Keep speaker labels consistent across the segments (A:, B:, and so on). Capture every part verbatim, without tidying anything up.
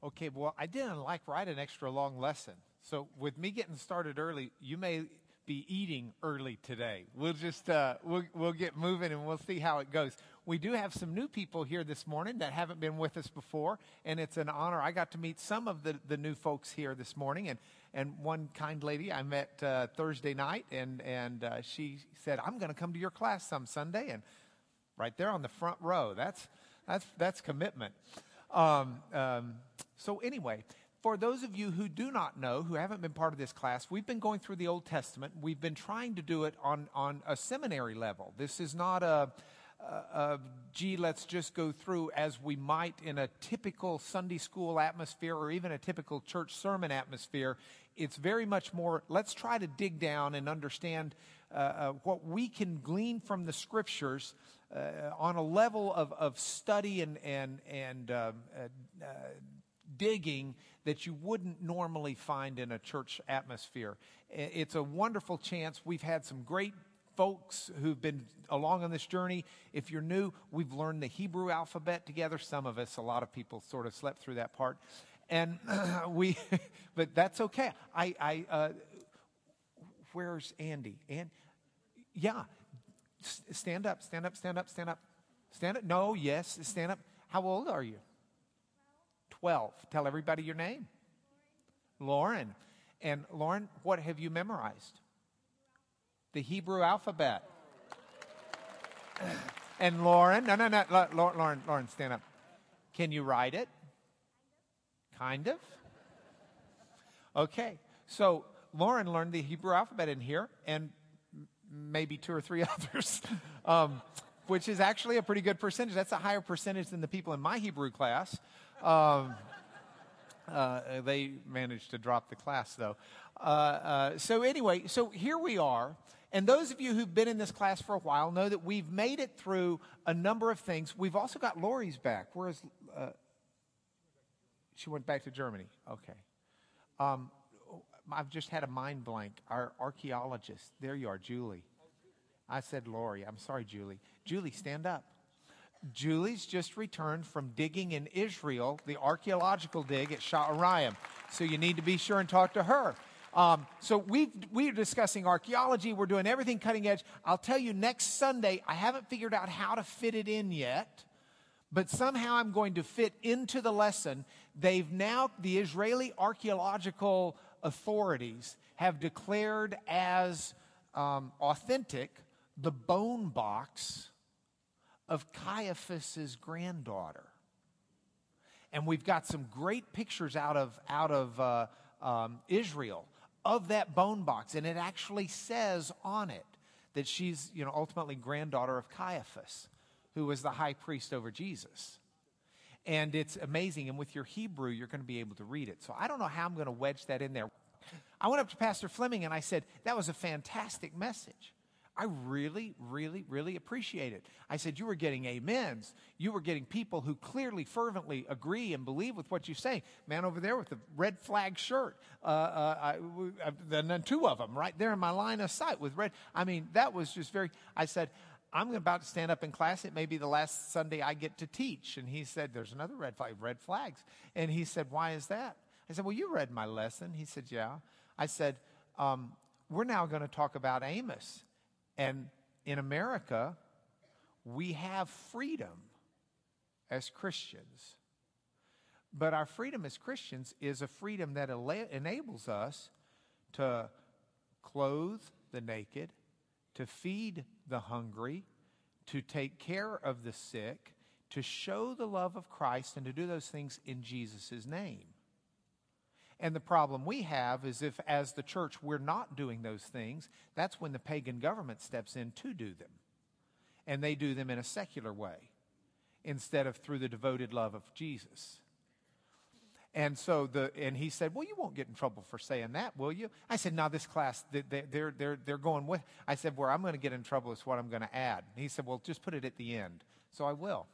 A: Okay, well, I didn't like write an extra long lesson. So with me getting started early, you may be eating early today. We'll just, uh, we'll, we'll get moving and we'll see how it goes. We do have some new people here this morning that haven't been with us before, and it's an honor. I got to meet some of the, the new folks here this morning, and, and one kind lady I met uh, Thursday night, and, and uh, she said, I'm going to come to your class some Sunday, and right there on the front row. That's, that's, that's commitment. Um, um, so anyway, for those of you who do not know, who haven't been part of this class, we've been going through the Old Testament. We've been trying to do it on, on a seminary level. This is not a, a, a, gee, let's just go through as we might in a typical Sunday school atmosphere or even a typical church sermon atmosphere. It's very much more, let's try to dig down and understand uh, uh, what we can glean from the Scriptures uh, on a level of, of study and, and, and um, uh, uh, digging that you wouldn't normally find in a church atmosphere. It's a wonderful chance. We've had some great folks who've been along on this journey. If you're new, we've learned the Hebrew alphabet together. Some of us, a lot of people sort of slept through that part. And uh, we, but that's okay. I, I, uh, where's Andy? And yeah, S- stand up, stand up, stand up, stand up, stand up. No, yes, stand up. How old are you? twelve. Tell everybody your name. Lauren. And Lauren, what have you memorized? The Hebrew alphabet. And Lauren, no, no, no, Lauren, Lauren, Lauren, stand up. Can you write it? Kind of. Okay. So Lauren learned the Hebrew alphabet in here, and maybe two or three others, um, which is actually a pretty good percentage. That's a higher percentage than the people in my Hebrew class. Um, uh, they managed to drop the class, though. Uh, uh, so anyway, so here we are. And those of you who've been in this class for a while know that we've made it through a number of things. We've also got Lori's back. Where is uh, she? Went back to Germany. Okay. Um, I've just had a mind blank. Our archaeologist. There you are, Julie. I said Lori. I'm sorry, Julie. Julie, stand up. Julie's just returned from digging in Israel, the archaeological dig at Sha'arayim. So you need to be sure and talk to her. Um, so we've, we're discussing archaeology. We're doing everything cutting edge. I'll tell you, next Sunday, I haven't figured out how to fit it in yet, but somehow I'm going to fit into the lesson. They've now, the Israeli archaeological authorities have declared as um, authentic the bone box of Caiaphas's granddaughter. And we've got some great pictures out of, out of uh, um, Israel of that bone box. And it actually says on it that she's, you know, ultimately granddaughter of Caiaphas, who was the high priest over Jesus. And it's amazing. And with your Hebrew, you're going to be able to read it. So I don't know how I'm going to wedge that in there. I went up to Pastor Fleming and I said, that was a fantastic message. I really, really, really appreciate it. I said, you were getting amens. You were getting people who clearly, fervently agree and believe with what you say. Man over there with the red flag shirt. Uh, uh, I, I, and then two of them right there in my line of sight with red. I mean, that was just very, I said, I'm about to stand up in class. It may be the last Sunday I get to teach. And he said, there's another red flag, red flags. And he said, why is that? I said, well, you read my lesson. He said, yeah. I said, um, we're now going to talk about Amos. And in America, we have freedom as Christians. But our freedom as Christians is a freedom that enables us to clothe the naked, to feed the hungry, to take care of the sick, to show the love of Christ, and to do those things in Jesus' name. And the problem we have is if, as the church, we're not doing those things, that's when the pagan government steps in to do them. And they do them in a secular way instead of through the devoted love of Jesus. And so the and he said, well, you won't get in trouble for saying that, will you? I said, no, this class, they, they're, they're, they're going with. I said, where I'm going to get in trouble is what I'm going to add. And he said, well, just put it at the end. So I will.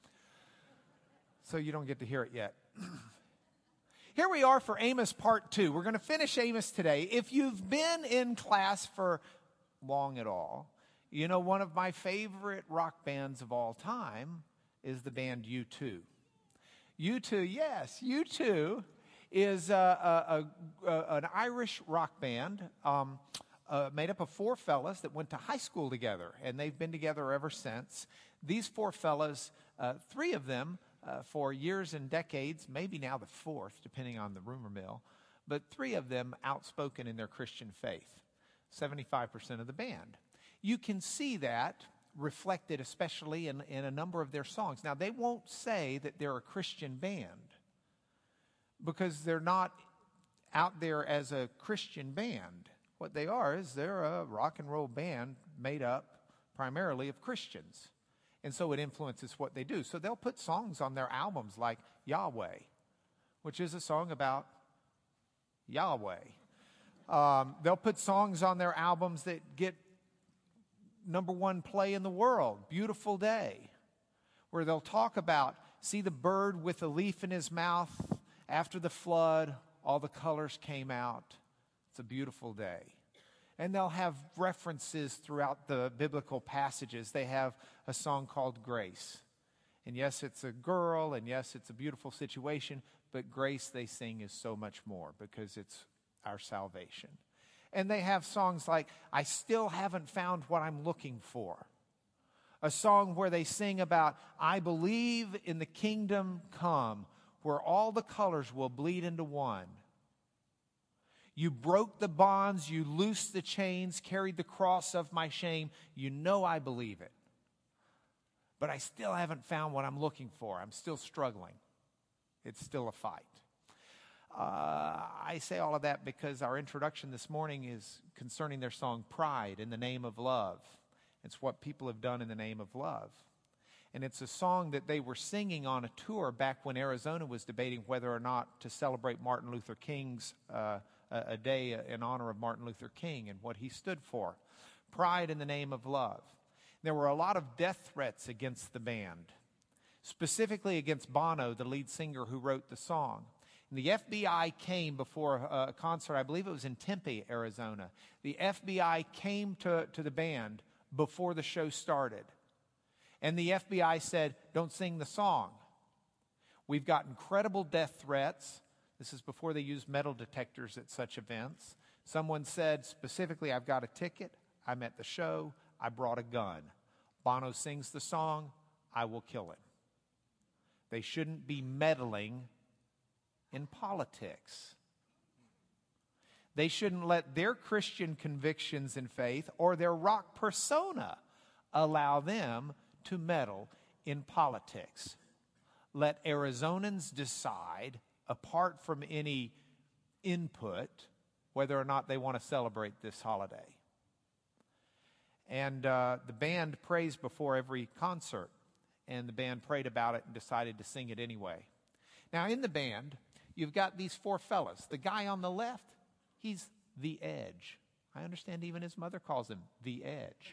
A: So you don't get to hear it yet. Here we are for Amos part two. We're going to finish Amos today. If you've been in class for long at all, you know one of my favorite rock bands of all time is the band U two. U two, yes, U two is a, a, a, an Irish rock band um, uh, made up of four fellas that went to high school together, and they've been together ever since. These four fellas, uh, three of them uh, for years and decades, maybe now the fourth, depending on the rumor mill, but three of them outspoken in their Christian faith, seventy-five percent of the band. You can see that reflected especially in, in a number of their songs. Now, they won't say that they're a Christian band because they're not out there as a Christian band. What they are is they're a rock and roll band made up primarily of Christians. And so it influences what they do. So they'll put songs on their albums like Yahweh, which is a song about Yahweh. Um, they'll put songs on their albums that get number one play in the world, Beautiful Day, where they'll talk about, see the bird with a leaf in his mouth, after the flood, all the colors came out. It's a beautiful day. And they'll have references throughout the biblical passages. They have a song called Grace. And yes, it's a girl, and yes, it's a beautiful situation, but grace, they sing, is so much more because it's our salvation. And they have songs like, I Still Haven't Found What I'm Looking For. A song where they sing about, I believe in the kingdom come, where all the colors will bleed into one. You broke the bonds, you loosed the chains, carried the cross of my shame. You know I believe it. But I still haven't found what I'm looking for. I'm still struggling. It's still a fight. Uh, I say all of that because our introduction this morning is concerning their song Pride in the Name of Love. It's what people have done in the name of love. And it's a song that they were singing on a tour back when Arizona was debating whether or not to celebrate Martin Luther King's uh, a, a day in honor of Martin Luther King and what he stood for. Pride in the Name of Love. There were a lot of death threats against the band, specifically against Bono, the lead singer who wrote the song. And the F B I came before a concert, I believe it was in Tempe, Arizona. The F B I came to, to the band before the show started. And the F B I said, don't sing the song. We've got incredible death threats. This is before they used metal detectors at such events. Someone said specifically, I've got a ticket. I'm at the show. I brought a gun. Bono sings the song. I will kill him. They shouldn't be meddling in politics. They shouldn't let their Christian convictions and faith or their rock persona allow them to meddle in politics. Let Arizonans decide, apart from any input, whether or not they want to celebrate this holiday. And uh, the band prays before every concert, and the band prayed about it and decided to sing it anyway. Now, in the band, you've got these four fellas. The guy on the left, he's the Edge. I understand even his mother calls him the Edge.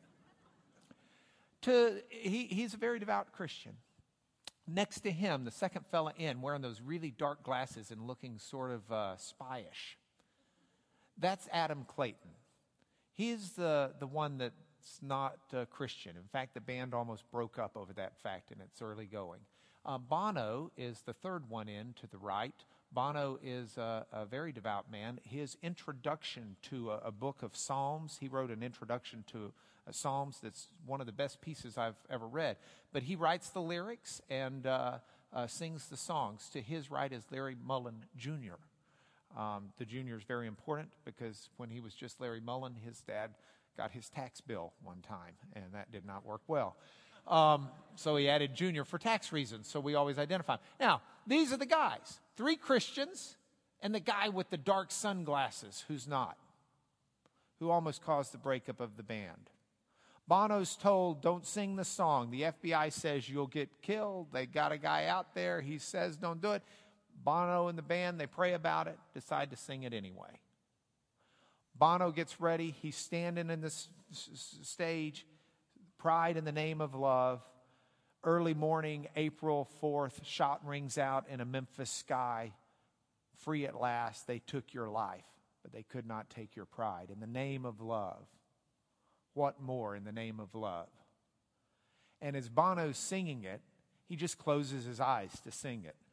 A: To, he, he's a very devout Christian. Next to him, the second fella in, wearing those really dark glasses and looking sort of uh, spyish, that's Adam Clayton. He's the, the one that's not uh, Christian. In fact, the band almost broke up over that fact in its early going. Uh, Bono is the third one in to the right. Bono is a, a very devout man. His introduction to a, a book of Psalms, he wrote an introduction to uh, Psalms that's one of the best pieces I've ever read. But he writes the lyrics and uh, uh, sings the songs. To his right is Larry Mullen Junior Um, the junior is very important because when he was just Larry Mullen, his dad got his tax bill one time, and that did not work well. Um, so he added Junior for tax reasons, so we always identify him. Now, these are the guys, three Christians, and the guy with the dark sunglasses who's not, who almost caused the breakup of the band. Bono's told, don't sing the song. The F B I says you'll get killed. They got a guy out there. He says don't do it. Bono and the band, they pray about it, decide to sing it anyway. Bono gets ready. He's standing in this s- stage, Pride in the Name of Love. Early morning, April fourth, shot rings out in a Memphis sky. Free at last, they took your life, but they could not take your pride. In the name of love. What more in the name of love? And as Bono's singing it, he just closes his eyes to sing it,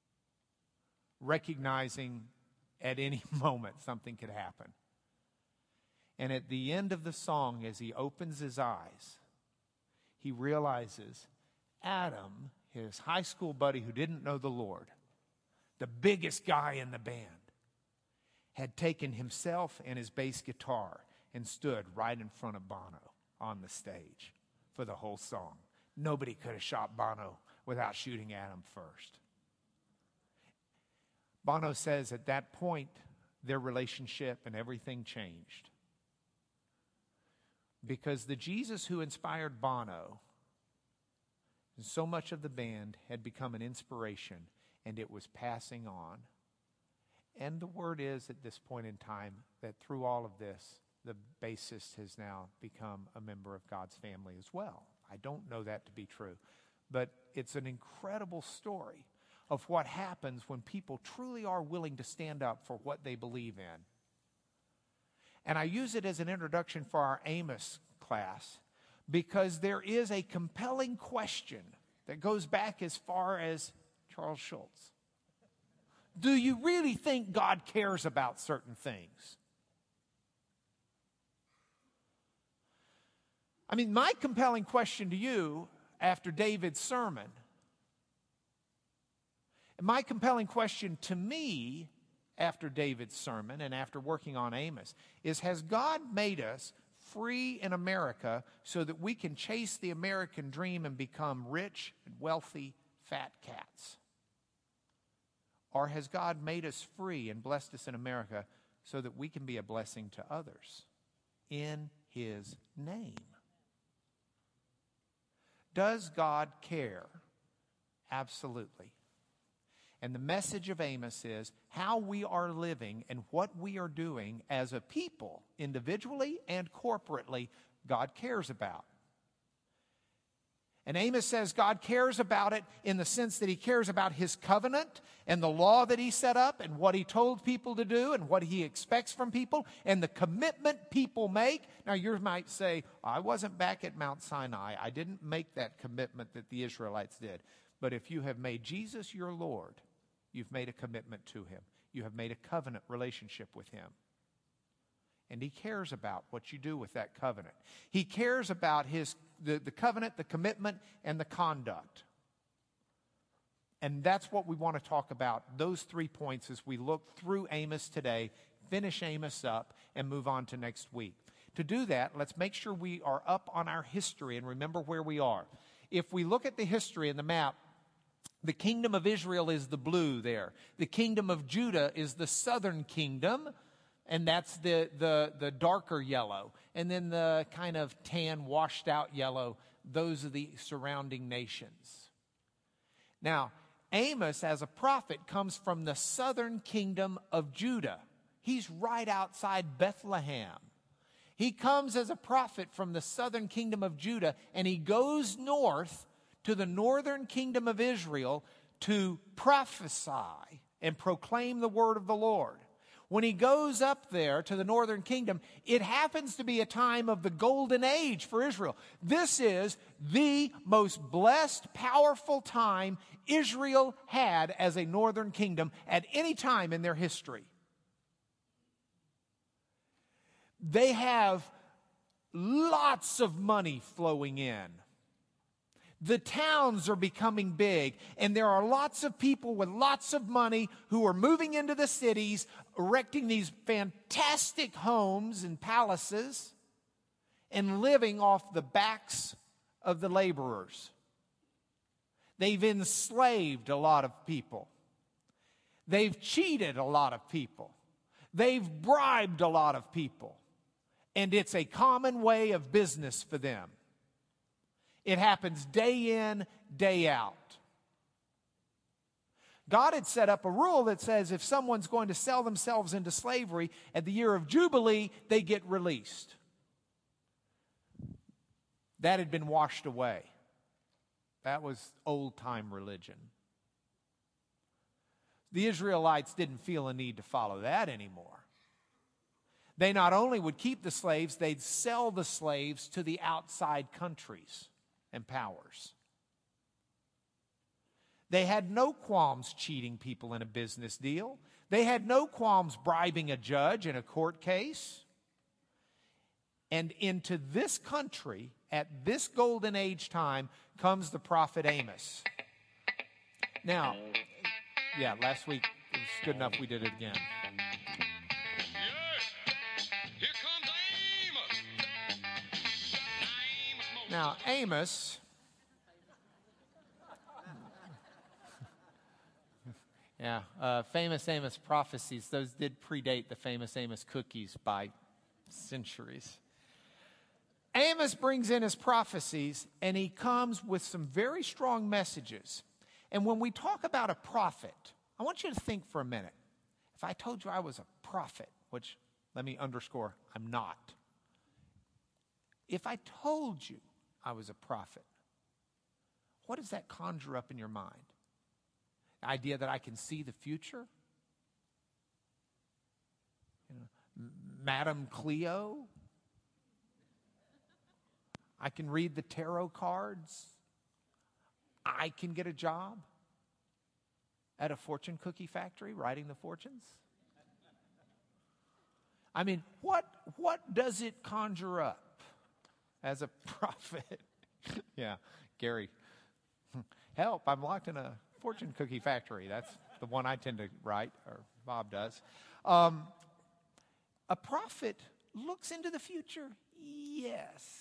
A: recognizing at any moment something could happen. And at the end of the song, as he opens his eyes, he realizes Adam, his high school buddy who didn't know the Lord, the biggest guy in the band, had taken himself and his bass guitar and stood right in front of Bono on the stage for the whole song. Nobody could have shot Bono without shooting Adam first. Bono says at that point, their relationship and everything changed. Because the Jesus who inspired Bono and so much of the band had become an inspiration, and it was passing on. And the word is at this point in time that through all of this, the bassist has now become a member of God's family as well. I don't know that to be true, but it's an incredible story of what happens when people truly are willing to stand up for what they believe in. And I use it as an introduction for our Amos class because there is a compelling question that goes back as far as Charles Schulz. Do you really think God cares about certain things? I mean, my compelling question to you after David's sermon, and my compelling question to me after David's sermon and after working on Amos is, has God made us free in America so that we can chase the American dream and become rich and wealthy fat cats? Or has God made us free and blessed us in America so that we can be a blessing to others in His name? Does God care? Absolutely. And the message of Amos is how we are living and what we are doing as a people, individually and corporately, God cares about. And Amos says God cares about it in the sense that He cares about His covenant and the law that He set up and what He told people to do and what He expects from people and the commitment people make. Now you might say, I wasn't back at Mount Sinai. I didn't make that commitment that the Israelites did. But if you have made Jesus your Lord, you've made a commitment to Him. You have made a covenant relationship with Him. And He cares about what you do with that covenant. He cares about his the, the covenant, the commitment, and the conduct. And that's what we want to talk about, those three points as we look through Amos today, finish Amos up, and move on to next week. To do that, let's make sure we are up on our history and remember where we are. If we look at the history in the map, the kingdom of Israel is the blue there. The kingdom of Judah is the southern kingdom, and that's the, the, the darker yellow. And then the kind of tan, washed out yellow, those are the surrounding nations. Now, Amos, as a prophet, comes from the southern kingdom of Judah. He's right outside Bethlehem. He comes as a prophet from the southern kingdom of Judah, and he goes north to the northern kingdom of Israel to prophesy and proclaim the word of the Lord. When he goes up there to the northern kingdom, it happens to be a time of the golden age for Israel. This is the most blessed, powerful time Israel had as a northern kingdom at any time in their history. They have lots of money flowing in. The towns are becoming big, and there are lots of people with lots of money who are moving into the cities, erecting these fantastic homes and palaces, and living off the backs of the laborers. They've enslaved a lot of people. They've cheated a lot of people. They've bribed a lot of people. And it's a common way of business for them. It happens day in, day out. God had set up a rule that says if someone's going to sell themselves into slavery, at the year of Jubilee, they get released. That had been washed away. That was old-time religion. The Israelites didn't feel a need to follow that anymore. They not only would keep the slaves, they'd sell the slaves to the outside countries and powers. They had no qualms cheating people in a business deal. They had no qualms bribing a judge in a court case. And into this country, at this golden age time, comes the prophet Amos. Now, yeah, last week it was good enough we did it again.
B: Yes, here comes Amos. Amos.
A: Now, Amos, yeah, uh, famous Amos prophecies, those did predate the famous Amos cookies by centuries. Amos brings in his prophecies, and he comes with some very strong messages. And when we talk about a prophet, I want you to think for a minute. If I told you I was a prophet, which, let me underscore, I'm not. If I told you I was a prophet, what does that conjure up in your mind? The idea that I can see the future? You know, Madame Cleo? I can read the tarot cards. I can get a job at a fortune cookie factory writing the fortunes. I mean, what, what does it conjure up as a prophet? Yeah, Gary, help, I'm locked in a fortune cookie factory. That's the one I tend to write, or Bob does. Um, a prophet looks into the future, yes.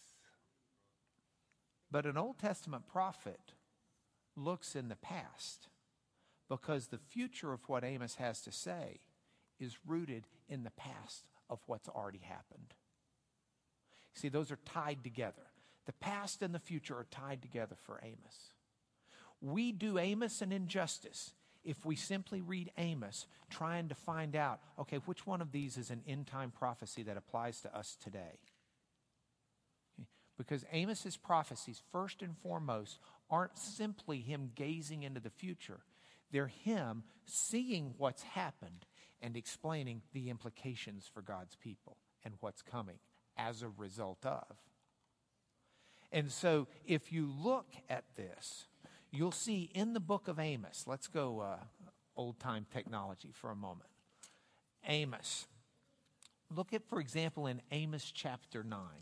A: But an Old Testament prophet looks in the past, because the future of what Amos has to say is rooted in the past of what's already happened. See, those are tied together. The past and the future are tied together for Amos. We do Amos an injustice if we simply read Amos trying to find out, okay, which one of these is an end-time prophecy that applies to us today? Because Amos's prophecies, first and foremost, aren't simply him gazing into the future. They're him seeing what's happened and explaining the implications for God's people and what's coming as a result of. And so if you look at this, you'll see in the book of Amos, let's go uh, old-time technology for a moment. Amos. Look at, for example, in Amos chapter nine.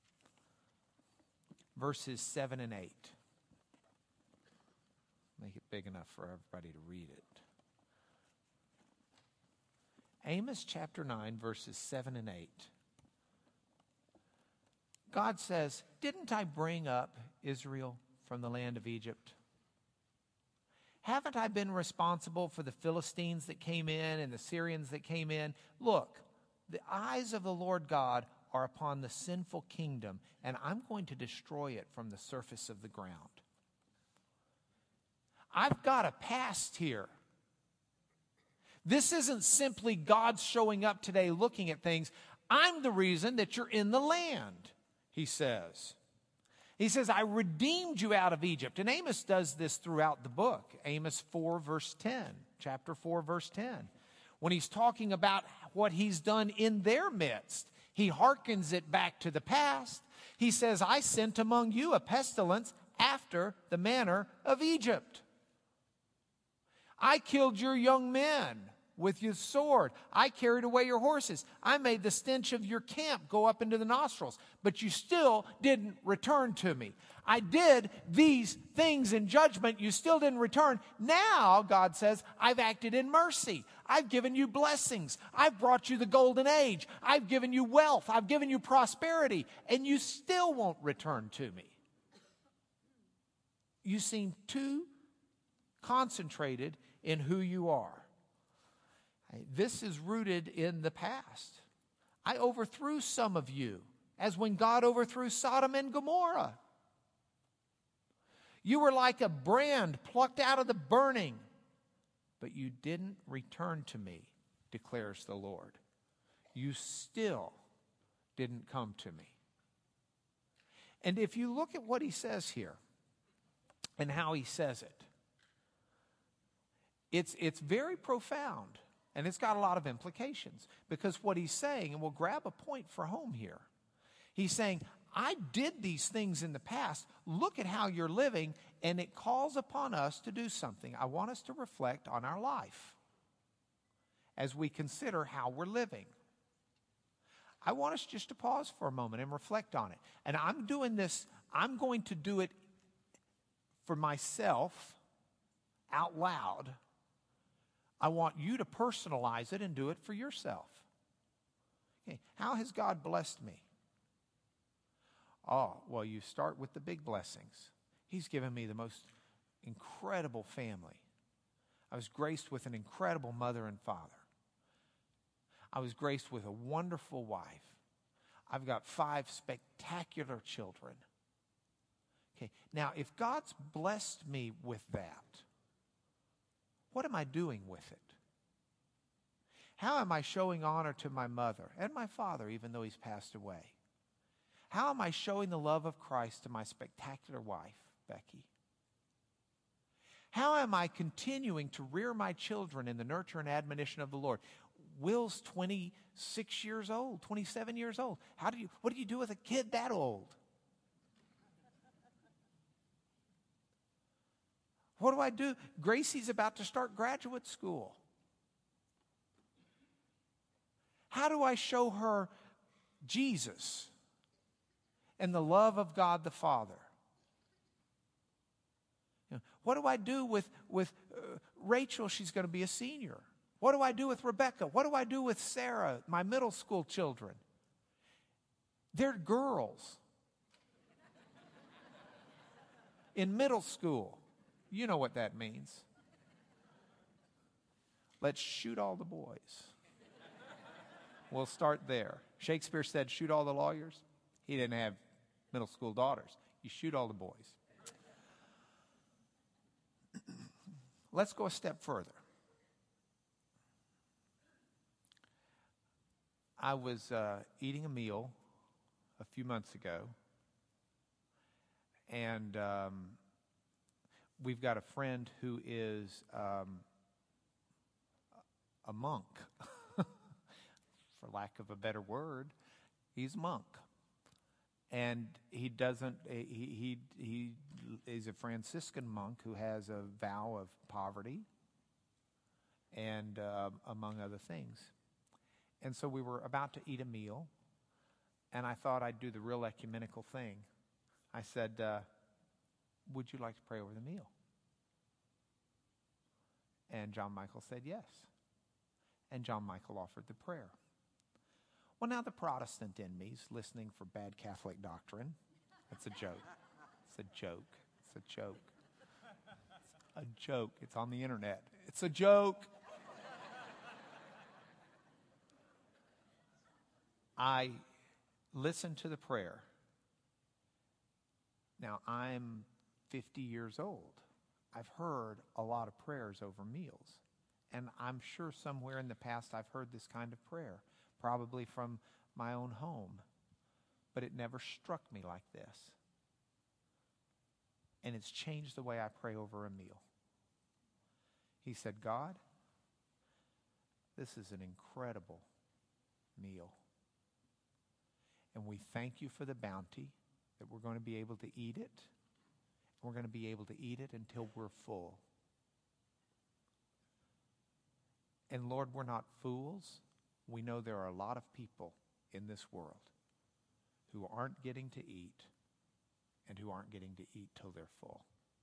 A: Verses seven and eight. Make it big enough for everybody to read it. Amos chapter nine, verses seven and eight. God says, didn't I bring up Israel from the land of Egypt? Haven't I been responsible for the Philistines that came in and the Syrians that came in? Look, the eyes of the Lord God are upon the sinful kingdom, and I'm going to destroy it from the surface of the ground. I've got a past here. This isn't simply God showing up today looking at things. I'm the reason that you're in the land, he says. He says, I redeemed you out of Egypt. And Amos does this throughout the book. Amos four, verse ten, chapter four, verse ten. When he's talking about what he's done in their midst, he hearkens it back to the past. He says, I sent among you a pestilence after the manner of Egypt. I killed your young men with your sword. I carried away your horses. I made the stench of your camp go up into the nostrils, but you still didn't return to me. I did these things in judgment. You still didn't return. Now, God says, I've acted in mercy. I've given you blessings. I've brought you the golden age. I've given you wealth. I've given you prosperity, and you still won't return to me. You seem too concentrated in who you are. This is rooted in the past. I overthrew some of you, as when God overthrew Sodom and Gomorrah. You were like a brand plucked out of the burning, but you didn't return to me, declares the Lord. You still didn't come to me. And if you look at what he says here and how he says it, it's, it's very profound. And it's got a lot of implications, because what he's saying, and we'll grab a point for home here. He's saying, I did these things in the past. Look at how you're living, and it calls upon us to do something. I want us to reflect on our life as we consider how we're living. I want us just to pause for a moment and reflect on it. And I'm doing this, I'm going to do it for myself out loud. I want you to personalize it and do it for yourself. Okay, how has God blessed me? Oh, well, you start with the big blessings. He's given me the most incredible family. I was graced with an incredible mother and father. I was graced with a wonderful wife. I've got five spectacular children. Okay, now if God's blessed me with that, what am I doing with it? How am I showing honor to my mother and my father, even though he's passed away? How am I showing the love of Christ to my spectacular wife, Becky? How am I continuing to rear my children in the nurture and admonition of the Lord? Will's twenty-six years old, twenty-seven years old. How do you, what do you do with a kid that old? What do I do? Gracie's about to start graduate school. How do I show her Jesus and the love of God the Father? You know, what do I do with, with uh, Rachel? She's going to be a senior. What do I do with Rebecca? What do I do with Sarah, my middle school children? They're girls in middle school. You know what that means. Let's shoot all the boys. We'll start there. Shakespeare said, shoot all the lawyers. He didn't have middle school daughters. You shoot all the boys. Let's go a step further. I was uh, eating a meal a few months ago, and um, we've got a friend who is um, a monk, for lack of a better word. He's a monk, and he doesn't. He he he is a Franciscan monk who has a vow of poverty, and uh, among other things. And so we were about to eat a meal, and I thought I'd do the real ecumenical thing. I said, uh, would you like to pray over the meal? And John Michael said yes. And John Michael offered the prayer. Well, now the Protestant in me's listening for bad Catholic doctrine. That's a joke. It's a joke. It's a joke. It's a joke. It's on the internet. It's a joke. I listened to the prayer. Now, I'm fifty years old. I've heard a lot of prayers over meals. And I'm sure somewhere in the past I've heard this kind of prayer, probably from my own home. But it never struck me like this. And it's changed the way I pray over a meal. He said, God, this is an incredible meal. And we thank you for the bounty that we're going to be able to eat it. We're going to be able to eat it until we're full. And Lord, we're not fools. We know there are a lot of people in this world who aren't getting to eat and who aren't getting to eat till they're full.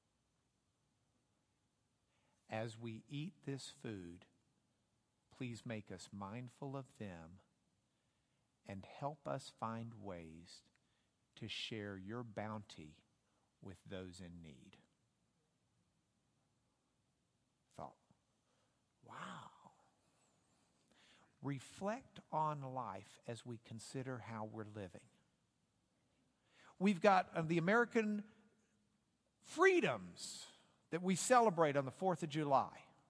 A: As we eat this food, please make us mindful of them and help us find ways to share your bounty with those in need. Thought, wow. Reflect on life as we consider how we're living. We've got uh, the American freedoms that we celebrate on the fourth of July.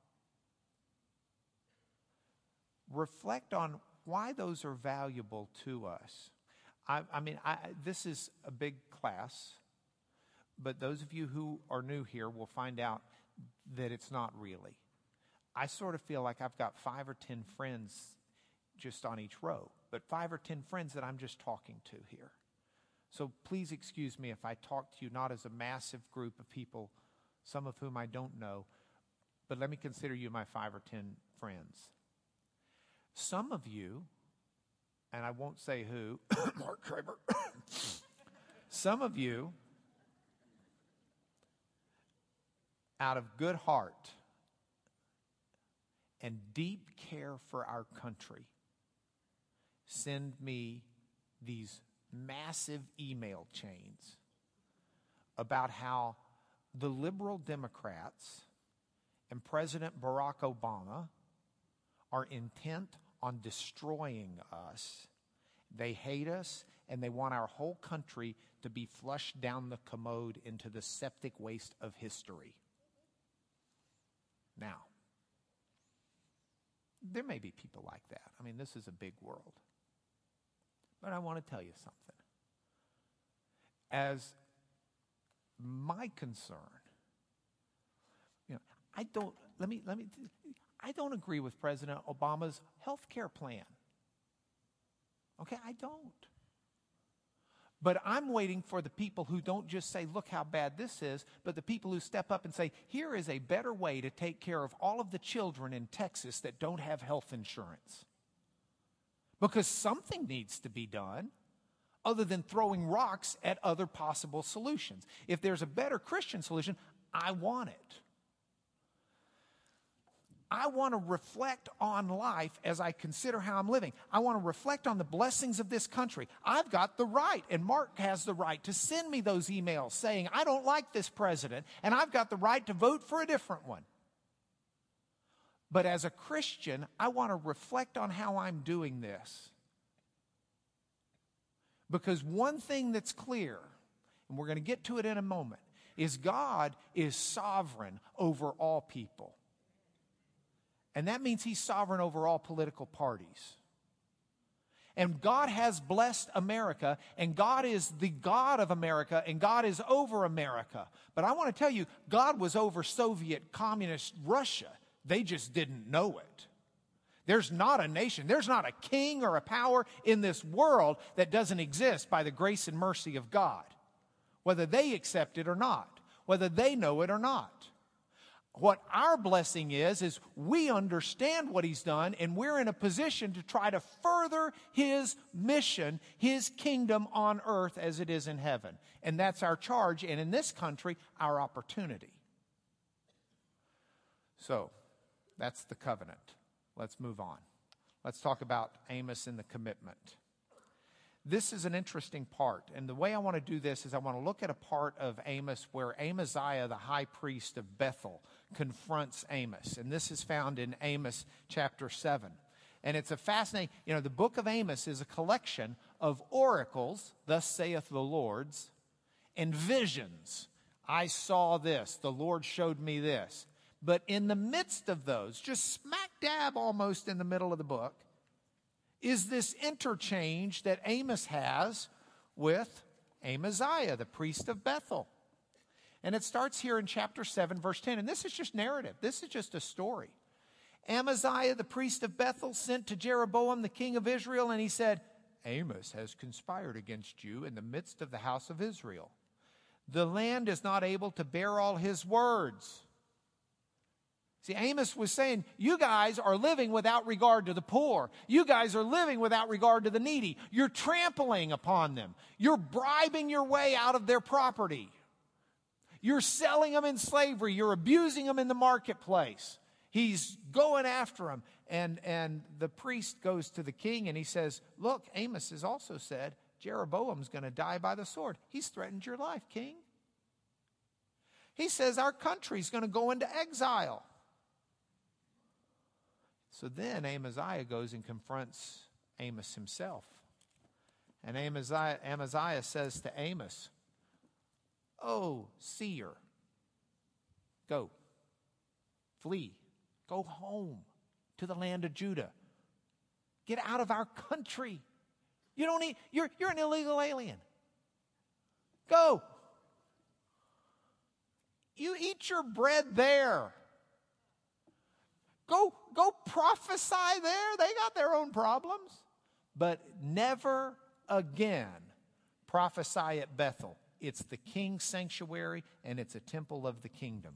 A: Reflect on why those are valuable to us. I, I mean, I, this is a big class, but those of you who are new here will find out that it's not really. I sort of feel like I've got five or ten friends just on each row, but five or ten friends that I'm just talking to here. So please excuse me if I talk to you not as a massive group of people, some of whom I don't know, but let me consider you my five or ten friends. Some of you, and I won't say who, Mark Kramer, some of you, out of good heart and deep care for our country, send me these massive email chains about how the liberal Democrats and President Barack Obama are intent on destroying us. They hate us, and they want our whole country to be flushed down the commode into the septic waste of history. Now, there may be people like that. I mean, this is a big world. But I want to tell you something. As my concern, you know, I don't, let me, let me, I don't agree with President Obama's health care plan. Okay, I don't. But I'm waiting for the people who don't just say, look how bad this is, but the people who step up and say, here is a better way to take care of all of the children in Texas that don't have health insurance. Because something needs to be done other than throwing rocks at other possible solutions. If there's a better Christian solution, I want it. I want to reflect on life as I consider how I'm living. I want to reflect on the blessings of this country. I've got the right, and Mark has the right, to send me those emails saying, I don't like this president, and I've got the right to vote for a different one. But as a Christian, I want to reflect on how I'm doing this. Because one thing that's clear, and we're going to get to it in a moment, is God is sovereign over all people. And that means he's sovereign over all political parties. And God has blessed America, and God is the God of America, and God is over America. But I want to tell you, God was over Soviet communist Russia. They just didn't know it. There's not a nation, there's not a king or a power in this world that doesn't exist by the grace and mercy of God. Whether they accept it or not, whether they know it or not. What our blessing is, is we understand what he's done, and we're in a position to try to further his mission, his kingdom on earth as it is in heaven. And that's our charge, and in this country, our opportunity. So, that's the covenant. Let's move on. Let's talk about Amos and the commitment. This is an interesting part, and the way I want to do this is I want to look at a part of Amos where Amaziah, the high priest of Bethel, confronts Amos. And this is found in Amos chapter seven. And it's a fascinating, you know, the book of Amos is a collection of oracles, thus saith the Lord's, and visions. I saw this, the Lord showed me this. But in the midst of those, just smack dab almost in the middle of the book, is this interchange that Amos has with Amaziah, the priest of Bethel. And it starts here in chapter seven, verse ten. And this is just narrative. This is just a story. Amaziah, the priest of Bethel, sent to Jeroboam, the king of Israel, and he said, Amos has conspired against you in the midst of the house of Israel. The land is not able to bear all his words. See, Amos was saying, you guys are living without regard to the poor. You guys are living without regard to the needy. You're trampling upon them. You're bribing your way out of their property. You're selling them in slavery. You're abusing them in the marketplace. He's going after them. And, and the priest goes to the king and he says, look, Amos has also said, Jeroboam's going to die by the sword. He's threatened your life, king. He says our country's going to go into exile. So then Amaziah goes and confronts Amos himself. And Amaziah, Amaziah says to Amos, oh, seer, go, flee, go home to the land of Judah. Get out of our country. You don't need, you're, you're an illegal alien. Go. You eat your bread there. Go, go prophesy there. They got their own problems. But never again Prophesy at Bethel. It's the king's sanctuary, and it's a temple of the kingdom.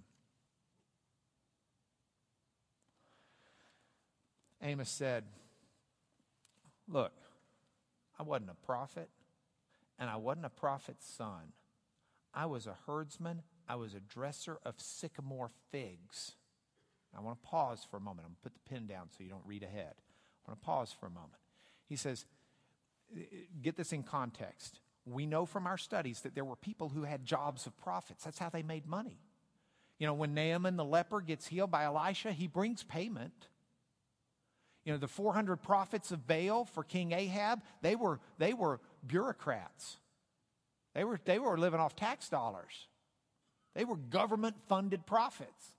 A: Amos said, look, I wasn't a prophet, and I wasn't a prophet's son. I was a herdsman. I was a dresser of sycamore figs. I want to pause for a moment. I'm going to put the pen down so you don't read ahead. I want to pause for a moment. He says, get this in context. We know from our studies that there were people who had jobs of prophets. That's how they made money. You know, when Naaman the leper gets healed by Elisha, he brings payment. You know, the four hundred prophets of Baal for King Ahab, they were, they were bureaucrats. They were, they were living off tax dollars. They were government-funded prophets.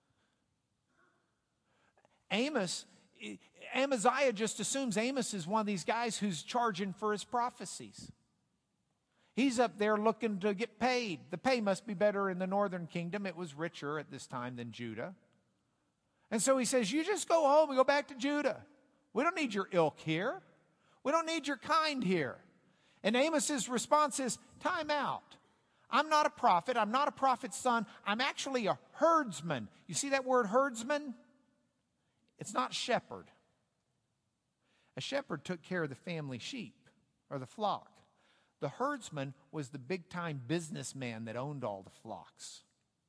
A: Amos, Amaziah just assumes Amos is one of these guys who's charging for his prophecies. He's up there looking to get paid. The pay must be better in the northern kingdom. It was richer at this time than Judah. And so he says, you just go home and go back to Judah. We don't need your ilk here. We don't need your kind here. And Amos's response is, time out. I'm not a prophet. I'm not a prophet's son. I'm actually a herdsman. You see that word herdsman? It's not shepherd. A shepherd took care of the family sheep or the flock. The herdsman was the big-time businessman that owned all the flocks.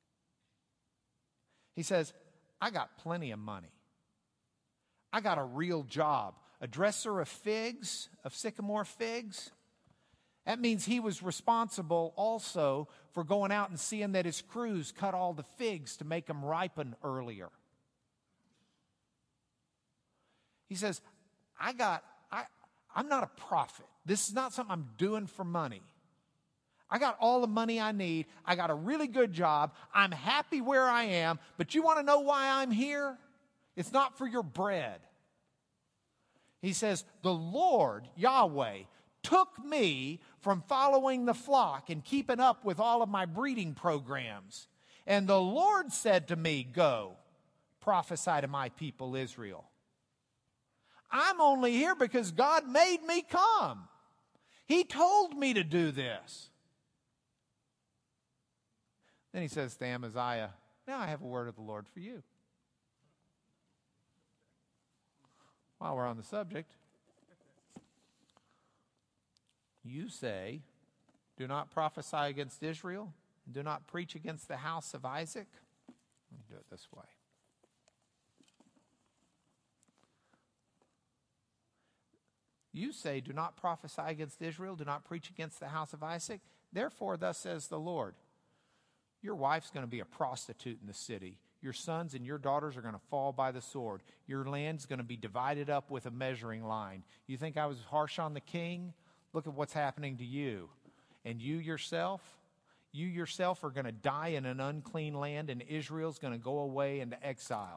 A: He says, I got plenty of money. I got a real job. A dresser of figs, of sycamore figs. That means he was responsible also for going out and seeing that his crews cut all the figs to make them ripen earlier. He says, I got, I, I'm not a prophet. This is not something I'm doing for money. I got all the money I need. I got a really good job. I'm happy where I am. But you want to know why I'm here? It's not for your bread. He says, the Lord, Yahweh, took me from following the flock and keeping up with all of my breeding programs. And the Lord said to me, go, prophesy to my people Israel. I'm only here because God made me come. He told me to do this. Then he says to Amaziah, now I have a word of the Lord for you. While we're on the subject, you say, do not prophesy against Israel, and do not preach against the house of Isaac. Let me do it this way. You say, do not prophesy against Israel, do not preach against the house of Isaac. Therefore, thus says the Lord, your wife's going to be a prostitute in the city. Your sons and your daughters are going to fall by the sword. Your land's going to be divided up with a measuring line. You think I was harsh on the king? Look at what's happening to you. And you yourself, you yourself are going to die in an unclean land, and Israel's going to go away into exile.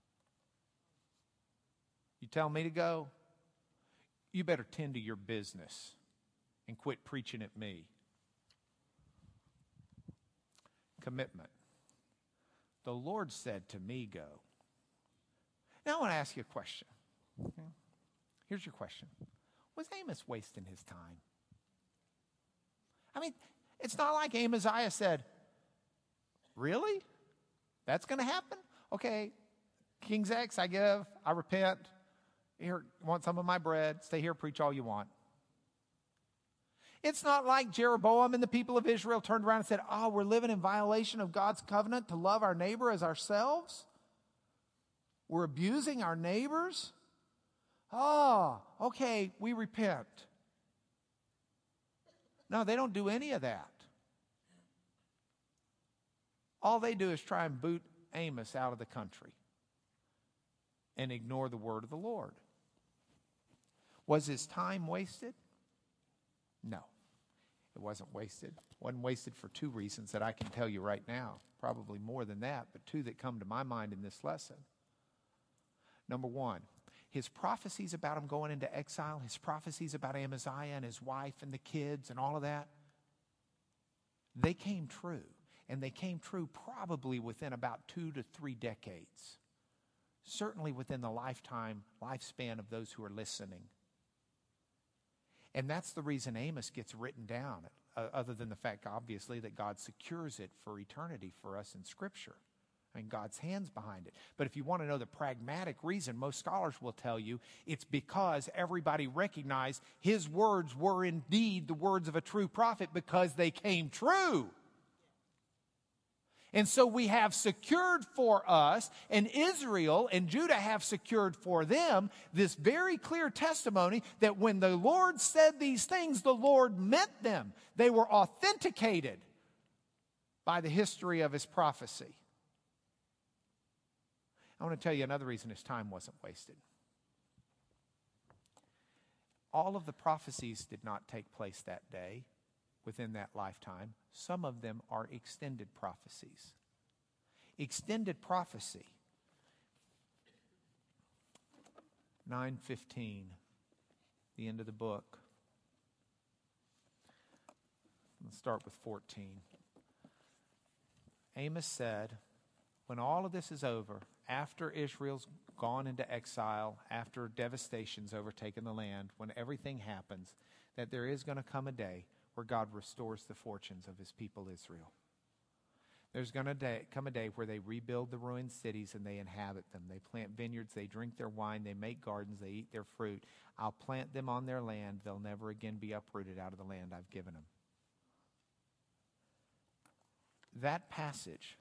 A: You tell me to go? You better tend to your business and quit preaching at me. Commitment. The Lord said to me, go. Now I want to ask you a question. Okay? Here's your question. Was Amos wasting his time? I mean, it's not like Amaziah said, really? That's going to happen? Okay, King's X, I give, I repent. Here, want some of my bread. Stay here, preach all you want. It's not like Jeroboam and the people of Israel turned around and said, oh, we're living in violation of God's covenant to love our neighbor as ourselves. We're abusing our neighbors. Oh, okay, we repent. No, they don't do any of that. All they do is try and boot Amos out of the country and ignore the word of the Lord. Was his time wasted? No, it wasn't wasted. It wasn't wasted for two reasons that I can tell you right now. Probably more than that, but two that come to my mind in this lesson. Number one, his prophecies about him going into exile, his prophecies about Amaziah and his wife and the kids and all of that, they came true. And they came true probably within about two to three decades. Certainly within the lifetime, lifespan of those who are listening. And that's the reason Amos gets written down, uh, other than the fact, obviously, that God secures it for eternity for us in Scripture. I mean, God's hand's behind it. But if you want to know the pragmatic reason, most scholars will tell you it's because everybody recognized his words were indeed the words of a true prophet because they came true. And so we have secured for us, and Israel and Judah have secured for them, this very clear testimony that when the Lord said these things, the Lord meant them. They were authenticated by the history of his prophecy. I want to tell you another reason his time wasn't wasted. All of the prophecies did not take place that day, within that lifetime. Some of them are extended prophecies. Extended prophecy. nine fifteen, the end of the book. Let's start with fourteen. Amos said, when all of this is over, after Israel's gone into exile, after devastation's overtaken the land, when everything happens, that there is going to come a day where God restores the fortunes of his people Israel. There's going to day, come a day where they rebuild the ruined cities and they inhabit them. They plant vineyards, they drink their wine, they make gardens, they eat their fruit. I'll plant them on their land. They'll never again be uprooted out of the land I've given them. That passage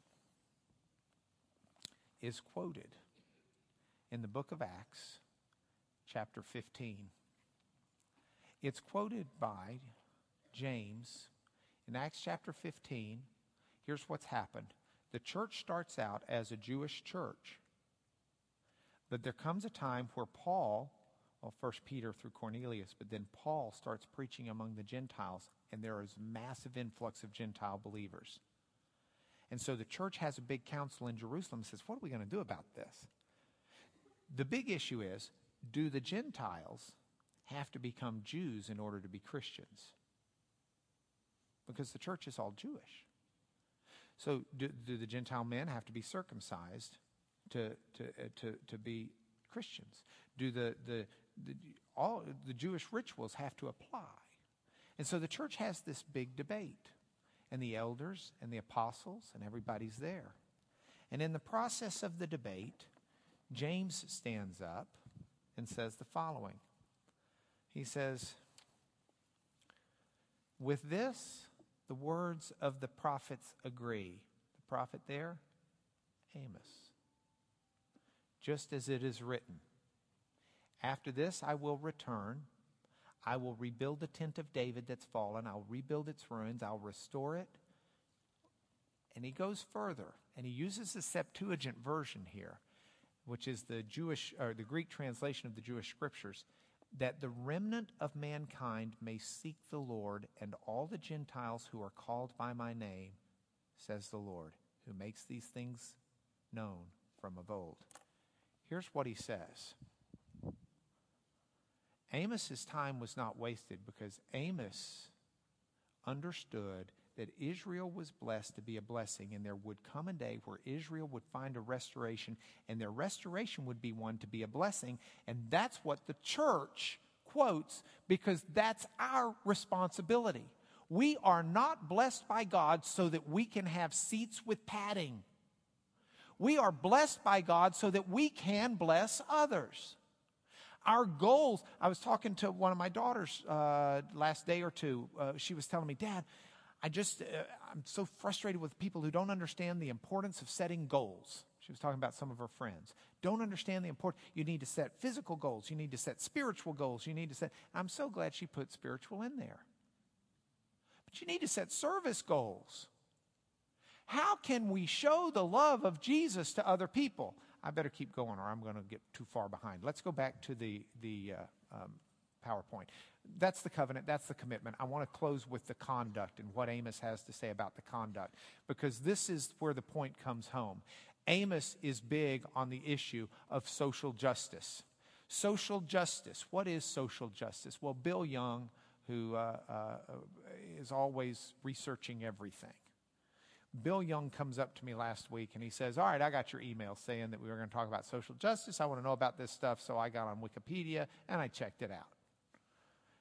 A: is quoted in the book of Acts, chapter fifteen. It's quoted by James in Acts chapter fifteen. Here's what's happened. The church starts out as a Jewish church. But there comes a time where Paul, well, first Peter through Cornelius, but then Paul starts preaching among the Gentiles, and there is a massive influx of Gentile believers. And so the church has a big council in Jerusalem and says, what are we going to do about this? The big issue is, do the Gentiles have to become Jews in order to be Christians? Because the church is all Jewish. So do, do the Gentile men have to be circumcised to to uh, to to be Christians? Do the, the the all the Jewish rituals have to apply? And so the church has this big debate, and the elders and the apostles and everybody's there. And in the process of the debate, James stands up and says the following. He says, with this, the words of the prophets agree. The prophet there, Amos. Just as it is written, after this I will return. I will rebuild the tent of David that's fallen. I'll rebuild its ruins. I'll restore it. And he goes further, and he uses the Septuagint version here, which is the Jewish or the Greek translation of the Jewish scriptures, that the remnant of mankind may seek the Lord, and all the Gentiles who are called by my name, says the Lord, who makes these things known from of old. Here's what he says. Amos's time was not wasted because Amos understood that Israel was blessed to be a blessing, and there would come a day where Israel would find a restoration, and their restoration would be one to be a blessing. And that's what the church quotes, because that's our responsibility. We are not blessed by God so that we can have seats with padding. We are blessed by God so that we can bless others. Our goals, I was talking to one of my daughters uh, last day or two. Uh, she was telling me, Dad, I just, uh, I'm so frustrated with people who don't understand the importance of setting goals. She was talking about some of her friends. Don't understand the importance. You need to set physical goals. You need to set spiritual goals. You need to set, I'm so glad she put spiritual in there. But you need to set service goals. How can we show the love of Jesus to other people? I better keep going or I'm going to get too far behind. Let's go back to the, the uh, um, PowerPoint. That's the covenant. That's the commitment. I want to close with the conduct and what Amos has to say about the conduct, because this is where the point comes home. Amos is big on the issue of social justice. Social justice. What is social justice? Well, Bill Young, who uh, uh, is always researching everything, Bill Young comes up to me last week and he says, all right, I got your email saying that we were going to talk about social justice. I want to know about this stuff. So I got on Wikipedia and I checked it out.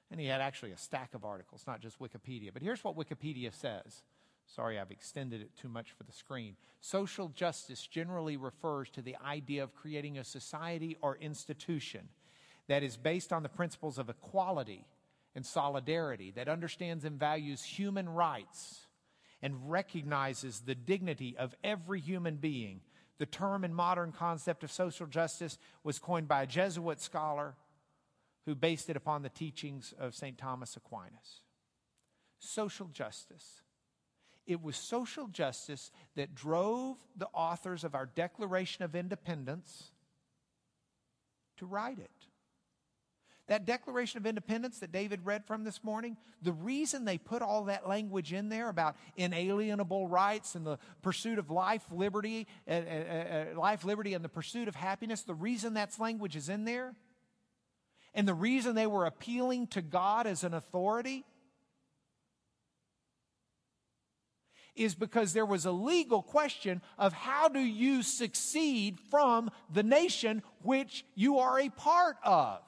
A: And he had actually a stack of articles, not just Wikipedia. But here's what Wikipedia says. Sorry, I've extended it too much for the screen. Social justice generally refers to the idea of creating a society or institution that is based on the principles of equality and solidarity, that understands and values human rights and recognizes the dignity of every human being. The term and modern concept of social justice was coined by a Jesuit scholar who based it upon the teachings of Saint Thomas Aquinas. Social justice. It was social justice that drove the authors of our Declaration of Independence to write it. That Declaration of Independence that David read from this morning, the reason they put all that language in there about inalienable rights and the pursuit of life, liberty, uh, uh, uh, life, liberty, and the pursuit of happiness, the reason that language is in there, and the reason they were appealing to God as an authority, is because there was a legal question of how do you succeed from the nation which you are a part of.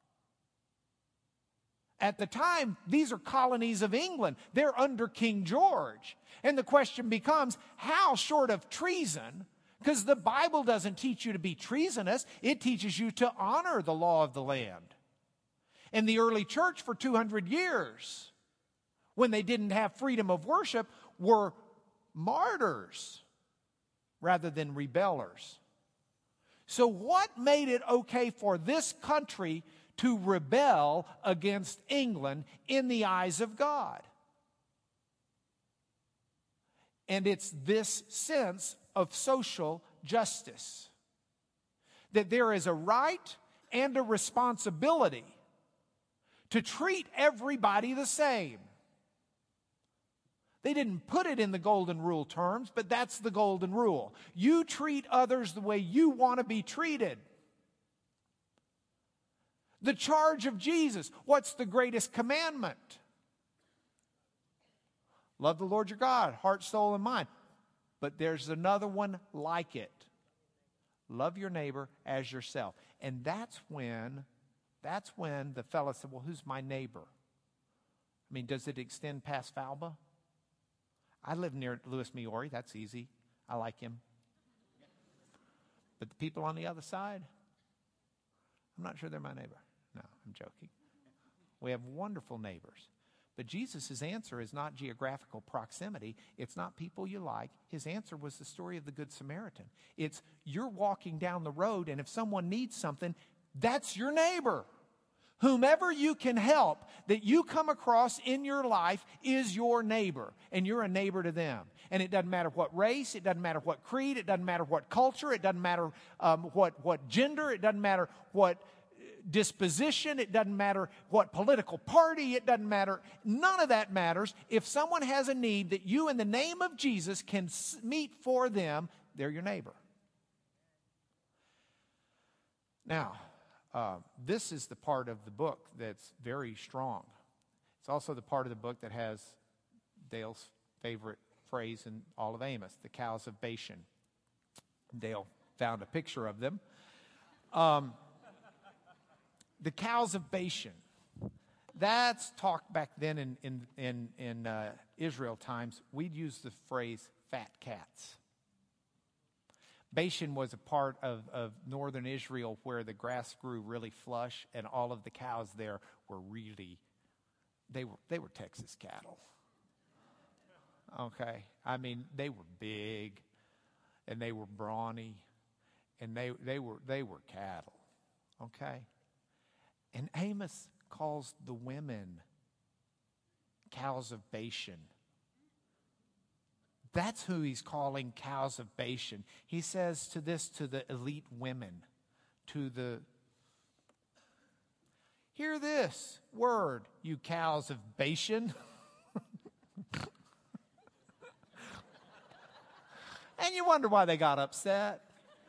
A: At the time, these are colonies of England. They're under King George. And the question becomes, how short of treason? Because the Bible doesn't teach you to be treasonous. It teaches you to honor the law of the land. And the early church for two hundred years, when they didn't have freedom of worship, were martyrs rather than rebellers. So what made it okay for this country to rebel against England in the eyes of God? And it's this sense of social justice, that there is a right and a responsibility to treat everybody the same. They didn't put it in the golden rule terms, but that's the golden rule. You treat others the way you want to be treated. The charge of Jesus, what's the greatest commandment? Love the Lord your God, heart, soul, and mind. But there's another one like it. Love your neighbor as yourself. And that's when, that's when the fellow said, well, who's my neighbor? I mean, does it extend past Falba? I live near Louis Miori. That's easy. I like him. But the people on the other side, I'm not sure they're my neighbor. No, I'm joking. We have wonderful neighbors. But Jesus' answer is not geographical proximity. It's not people you like. His answer was the story of the Good Samaritan. It's you're walking down the road, and if someone needs something, that's your neighbor. Whomever you can help that you come across in your life is your neighbor, and you're a neighbor to them. And it doesn't matter what race, it doesn't matter what creed, it doesn't matter what culture, it doesn't matter um, what, what gender, it doesn't matter what disposition, it doesn't matter what political party, it doesn't matter. None of that matters. If someone has a need that you in the name of Jesus can meet for them, they're your neighbor. Now, Uh, this is the part of the book that's very strong. It's also the part of the book that has Dale's favorite phrase in all of Amos, the cows of Bashan. Dale found a picture of them. Um, the cows of Bashan. That's talked back then in, in, in, in uh, Israel times. We'd use the phrase fat cats. Bashan was a part of, of northern Israel where the grass grew really flush, and all of the cows there were really, they were they were Texas cattle. Okay? I mean, they were big, and they were brawny, and they, they were they were cattle. Okay? And Amos calls the women cows of Bashan. That's who he's calling cows of Bashan. He says to this to the elite women, to the, hear this word, you cows of Bashan. And you wonder why they got upset.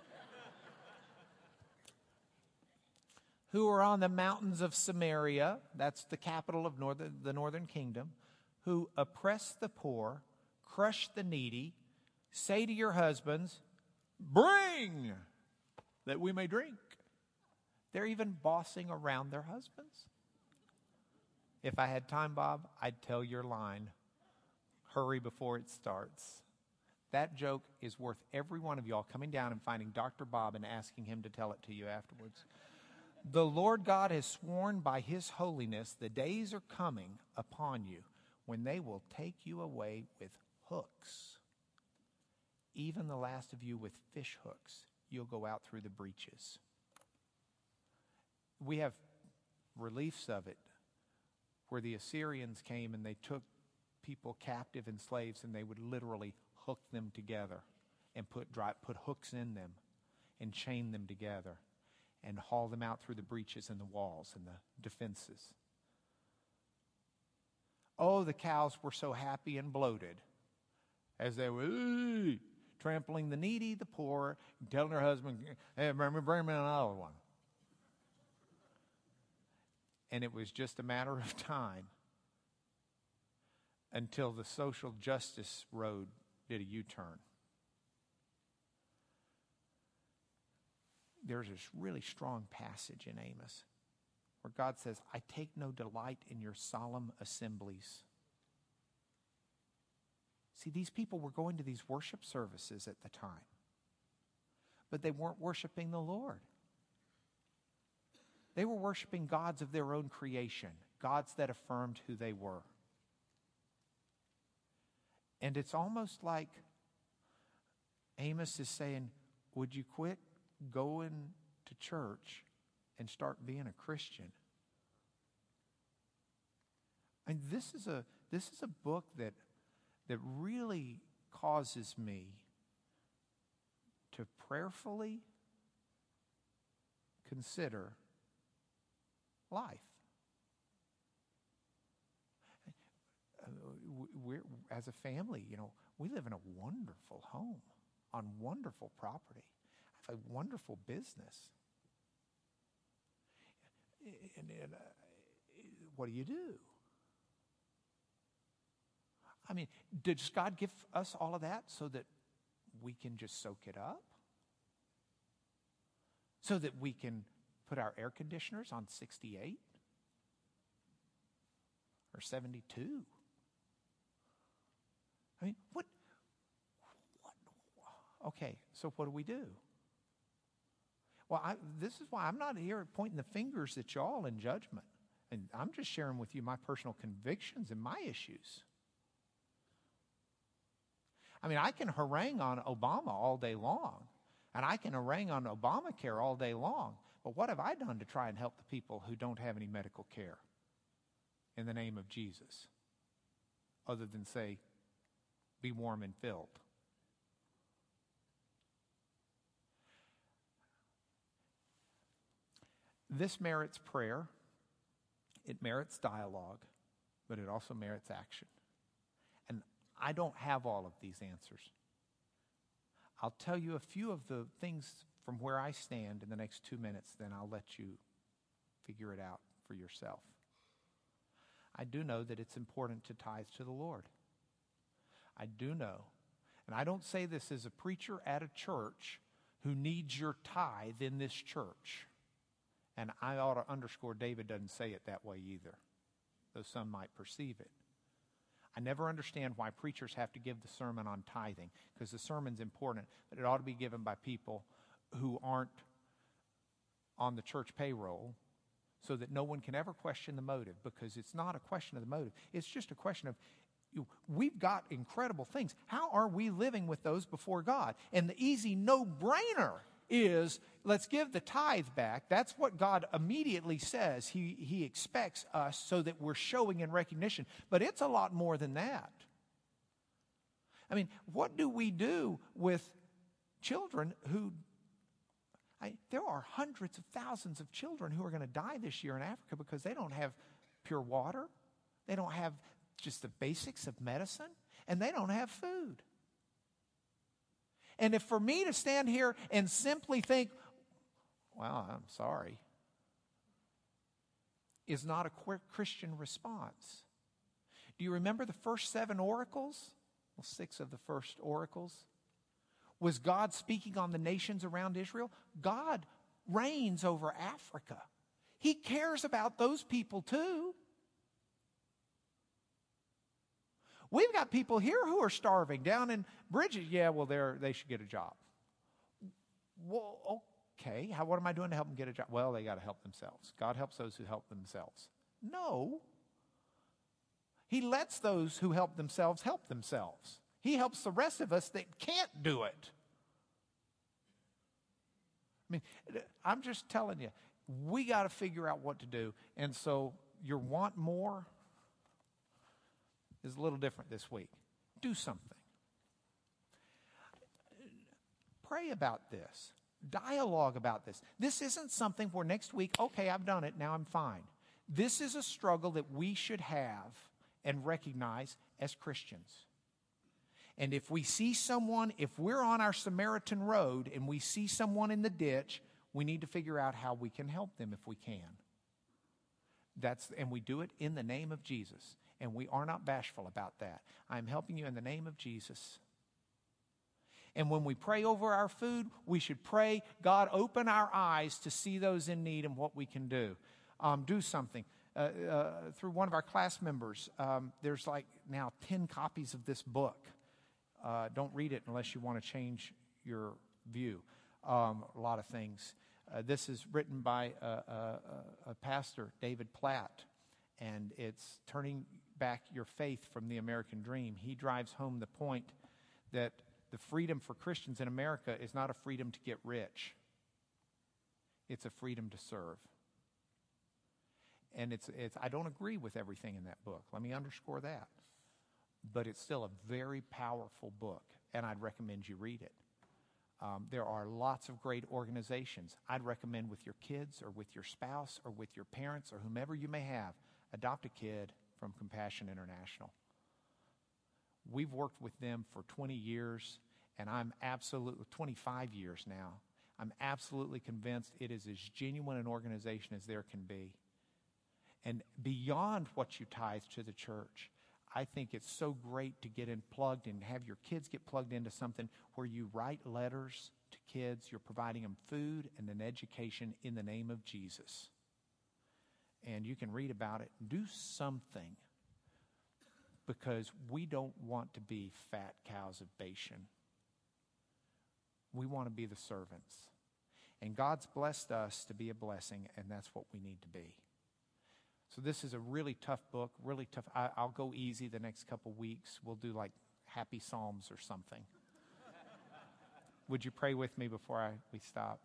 A: Who are on the mountains of Samaria, that's the capital of northern, the northern kingdom, who oppress the poor, crush the needy, say to your husbands, bring, that we may drink. They're even bossing around their husbands. If I had time, Bob, I'd tell your line, hurry before it starts. That joke is worth every one of y'all coming down and finding Doctor Bob and asking him to tell it to you afterwards. The Lord God has sworn by his holiness, the days are coming upon you when they will take you away with hooks. Even the last of you with fish hooks, you'll go out through the breaches. We have reliefs of it where the Assyrians came and they took people captive and slaves, and they would literally hook them together and put dry, put hooks in them and chain them together and haul them out through the breaches and the walls and the defenses. Oh, the cows were so happy and bloated as they were "Ooh," trampling the needy, the poor, and telling their husband, hey, bring me bring me another one. And it was just a matter of time until the social justice road did a U-turn. There's this really strong passage in Amos where God says, I take no delight in your solemn assemblies. See, these people were going to these worship services at the time, but they weren't worshiping the Lord. They were worshiping gods of their own creation, gods that affirmed who they were. And it's almost like Amos is saying, would you quit going to church and start being a Christian? And this is a this is a book that that really causes me to prayerfully consider life. We're, as a family, you know, we live in a wonderful home on wonderful property. I have a wonderful business. And, and uh, what do you do? I mean, does God give us all of that so that we can just soak it up? So that we can put our air conditioners on sixty-eight? Or seventy-two? I mean, what, what? Okay, so what do we do? Well, I, this is why I'm not here pointing the fingers at y'all in judgment. And I'm just sharing with you my personal convictions and my issues. I mean, I can harangue on Obama all day long, and I can harangue on Obamacare all day long, but what have I done to try and help the people who don't have any medical care in the name of Jesus, other than say, be warm and filled? This merits prayer, it merits dialogue, but it also merits action. And I don't have all of these answers. I'll tell you a few of the things from where I stand in the next two minutes, then I'll let you figure it out for yourself. I do know that it's important to tithe to the Lord. I do know, and I don't say this as a preacher at a church who needs your tithe in this church. And I ought to underscore, David doesn't say it that way either, though some might perceive it. I never understand why preachers have to give the sermon on tithing, because the sermon's important, but it ought to be given by people who aren't on the church payroll, so that no one can ever question the motive, because it's not a question of the motive. It's just a question of, you, we've got incredible things. How are we living with those before God? And the easy no-brainer is, let's give the tithe back. That's what God immediately says he, he expects us, so that we're showing in recognition. But it's a lot more than that. I mean, what do we do with children who, I, there are hundreds of thousands of children who are going to die this year in Africa because they don't have pure water, they don't have just the basics of medicine, and they don't have food. And if for me to stand here and simply think, well, I'm sorry, is not a Christian response. Do you remember the first seven oracles? Well, six of the first oracles. Was God speaking on the nations around Israel? God reigns over Africa. He cares about those people too. We've got people here who are starving. Down in Bridges, yeah, well, they're, they should get a job. Well, okay, how, what am I doing to help them get a job? Well, they got to help themselves. God helps those who help themselves. No. He lets those who help themselves help themselves. He helps the rest of us that can't do it. I mean, I'm just telling you, we got to figure out what to do. And so your want more is a little different this week. Do something. Pray about this. Dialogue about this. This isn't something where next week, okay, I've done it, now I'm fine. This is a struggle that we should have and recognize as Christians. And if we see someone, if we're on our Samaritan road and we see someone in the ditch, we need to figure out how we can help them if we can. That's, and we do it in the name of Jesus. And we are not bashful about that. I'm helping you in the name of Jesus. And when we pray over our food, we should pray, God, open our eyes to see those in need and what we can do. Um, do something. Uh, uh, through one of our class members, um, there's like now ten copies of this book. Uh, don't read it unless you want to change your view. Um, a lot of things. Uh, this is written by a, a, a pastor, David Platt, and it's turning back your faith from the American dream. He drives home the point that the freedom for Christians in America is not a freedom to get rich. It's a freedom to serve. And it's, it's, I don't agree with everything in that book. Let me underscore that. But it's still a very powerful book, and I'd recommend you read it. Um, there are lots of great organizations. I'd recommend with your kids or with your spouse or with your parents or whomever you may have, adopt a kid from Compassion International. We've worked with them for twenty years, and I'm absolutely, twenty-five years now, I'm absolutely convinced it is as genuine an organization as there can be. And beyond what you tithe to the church, I think it's so great to get in plugged and have your kids get plugged into something where you write letters to kids. You're providing them food and an education in the name of Jesus. And you can read about it. Do something, because we don't want to be fat cows of Bashan. We want to be the servants. And God's blessed us to be a blessing, and that's what we need to be. So this is a really tough book, really tough. I, I'll go easy the next couple weeks. We'll do like Happy Psalms or something. Would you pray with me before I, we stop?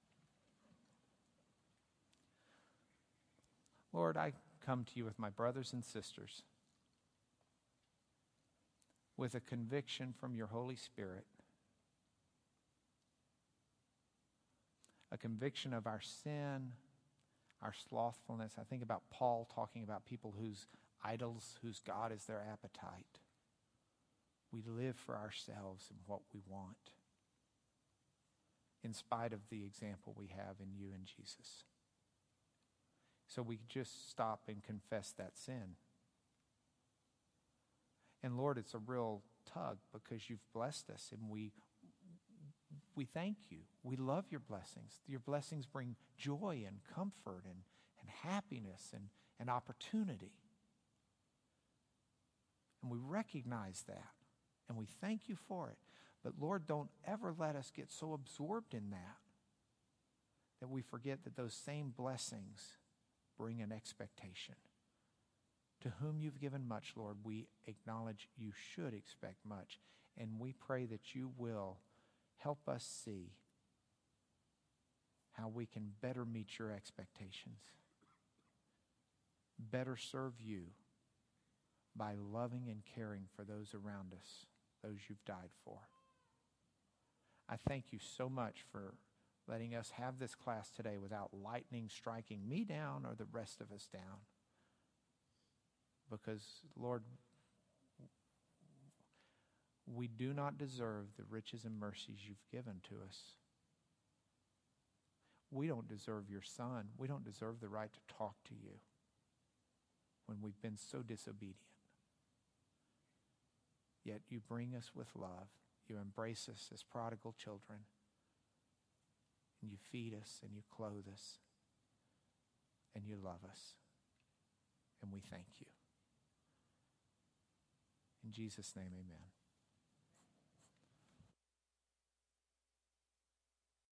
A: Lord, I come to you with my brothers and sisters with a conviction from your Holy Spirit, a conviction of our sin, our slothfulness. I think about Paul talking about people whose idols, whose God is their appetite. We live for ourselves and what we want, in spite of the example we have in you and Jesus. So we just stop and confess that sin. And Lord, it's a real tug because you've blessed us, and we we thank you. We love your blessings. Your blessings bring joy and comfort and, and happiness and, and opportunity. And we recognize that, and we thank you for it. But Lord, don't ever let us get so absorbed in that that we forget that those same blessings bring an expectation. To whom you've given much, Lord, we acknowledge you should expect much. And we pray that you will help us see how we can better meet your expectations, better serve you by loving and caring for those around us, those you've died for. I thank you so much for letting us have this class today without lightning striking me down or the rest of us down. Because, Lord, we do not deserve the riches and mercies you've given to us. We don't deserve your Son. We don't deserve the right to talk to you when we've been so disobedient. Yet you bring us with love. You embrace us as prodigal children. And you feed us and you clothe us. And you love us. And we thank you. In Jesus' name, amen.